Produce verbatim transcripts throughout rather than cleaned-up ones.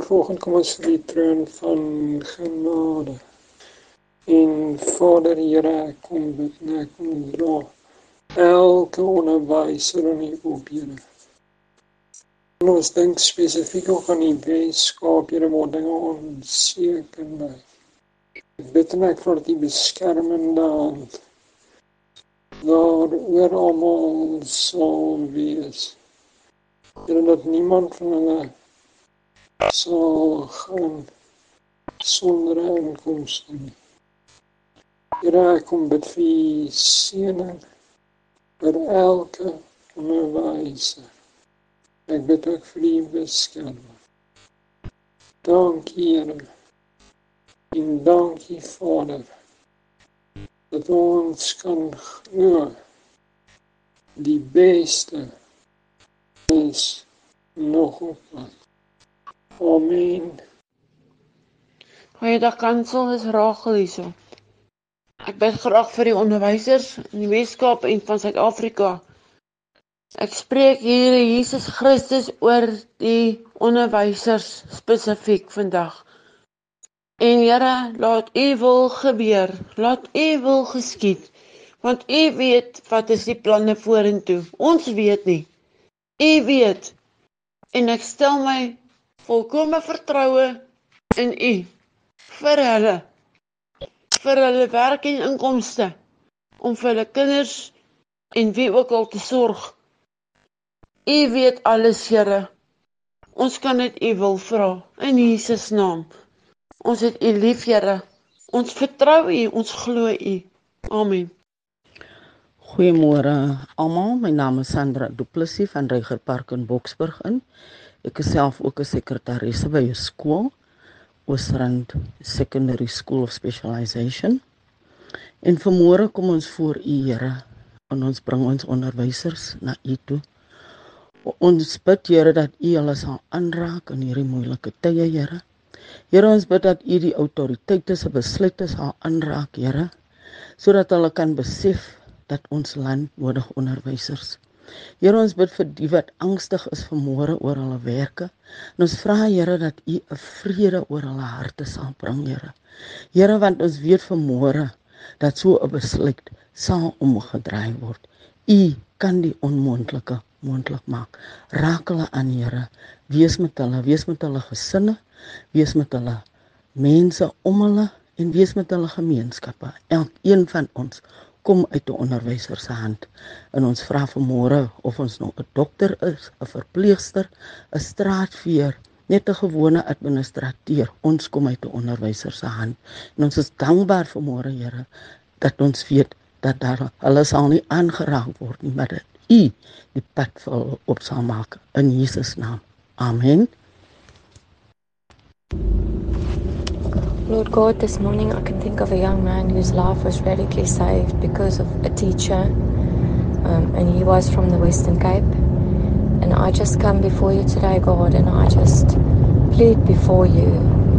vanoggend kom ons vir die troon van genade. En Vader Here, ek kom bid en ek kom dra elke onderwyser in die op, Here. En ons dink spesifiek ook aan die Weskaap, Here, waar dinge onseker bly. Ek bid en ek vra dat die beskermende hand daar oor almal sal wees. Here, dat niemand van hulle sal gaan sonder inkomste nie. Here, ek kom bid vir die seëning vir elke onderwyser. Ek bid ook vir die beskerming. Dankie, Here. En dankie, Vader, dat ons kan glo die beste is nog op pad. Amen. Goeiedag kansel, is Rachel hierso. Ek bid graag vir die onderwysers in die Weskaap en van Suid-Afrika. Ek spreek hier Jesus Christus oor die onderwysers spesifiek vandag. En Here, laat U wil gebeur, laat U wil geskied, want U weet wat is die planne vorentoe. Ons weet nie. U weet. En ek stel my volkome vertroue in U vir hulle. vir hulle werk en inkomste, om vir hulle kinders en wie ook al te sorg. U weet alles, Here. Ons kan dit U wil vra, in Jesus naam. Ons het U lief, Here. Ons vertrou U, ons glo U. Amen. Goeiemôre almal, my naam is Sandra Du Plessis van Reiger Park in Boksburg in. Ek is self ook 'n sekretaresse by 'n skool, Oosrand Secondary School of Specialization. En vanmôre kom ons voor U, Here, en ons bring ons onderwysers na U toe. Ons bid, Here, dat U hulle sal aanraak in hierdie moeilike tye, Here. Here, ons bid dat U die autoriteite se besluite sal aanraak, Here, sodat hulle kan besef dat ons land nodig onderwysers. Here, ons bid vir die wat angstig is vanmôre oor hulle werke. En ons vra, Here, dat U 'n vrede oor hulle harte sal bring, Here. Here, want ons weet vanmôre dat so 'n besluit sal omgedraai word. U kan die onmoontlike moontlik maak. Raak hulle aan, Here. Wees met hulle, wees met hulle gesinne, wees met hulle mense om hulle en wees met hulle gemeenskappe. Elkeen van ons kom uit 'n onderwyser se hand. En ons vra vanmôre of ons nou 'n dokter is, 'n verpleegster, 'n straatveer, net 'n gewone administrateur. Ons kom uit 'n onderwyser se hand. En ons is dankbaar vanmôre, Here, dat ons weet dat daar hulle sal nie aangeraak word nie, maar dat U die pad vir hulle op sal maak. In Jesus naam. Amen. Lord God, this morning I can think of a young man whose life was radically saved because of a teacher, um, and he was from the Western Cape. And I just come before you today, God, and I just plead before you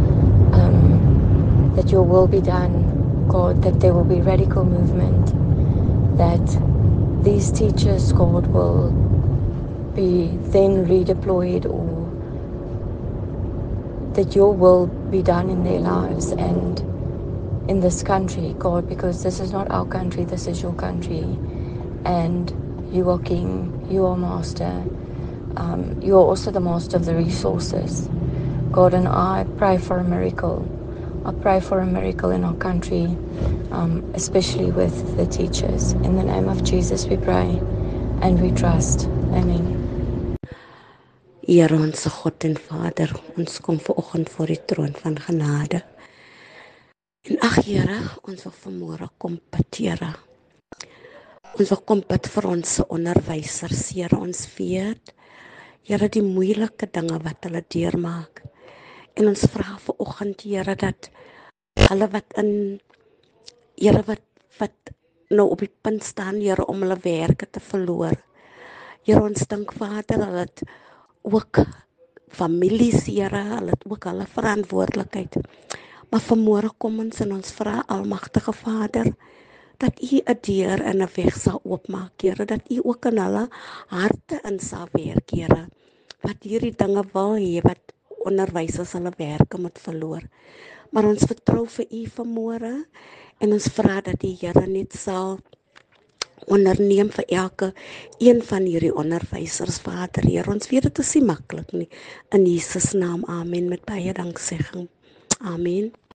um, that your will be done, God, that there will be radical movement, that these teachers, God, will be then redeployed, or that your will be done in their lives and in this country, God, because this is not our country, this is your country. And you are King, you are Master. Um, you are also the Master of the resources. God, and I pray for a miracle. I pray for a miracle in our country, um, especially with the teachers. In the name of Jesus we pray and we trust. Amen. Here onze God en Vader, ons kom vanoggend voor die troon van genade. En ag Here, ons wil vanmôre kom bid, Here. Ons wil kom bid vir ons onderwysers, Here, ons weet, Here, die moeilike dinge wat hulle deurmaak. En ons vra vanoggend, Here, dat hulle wat in, Here, wat, wat nou op die punt staan, Here, om hulle werke te verloor. Here, ons dink, Vader, hulle het ook families, Here, hulle het ook hulle verantwoordelikheid. Maar vanmôre kom ons en ons vra, Almagtige Vader, dat U 'n deur en 'n weg sal oopmaak, Here, dat U ook in hulle harte in sal werk, Here, wat hierdie dinge wil hê, wat onderwysers hulle werke moet verloor. Maar ons vertrou vir U vanmôre en ons vra dat die Here net sal onderneem vir elke een van hierdie onderwysers, Vader, Heer. Ons weet dit is nie maklik nie. In Jesus naam, amen, met baie danksegging. Amen.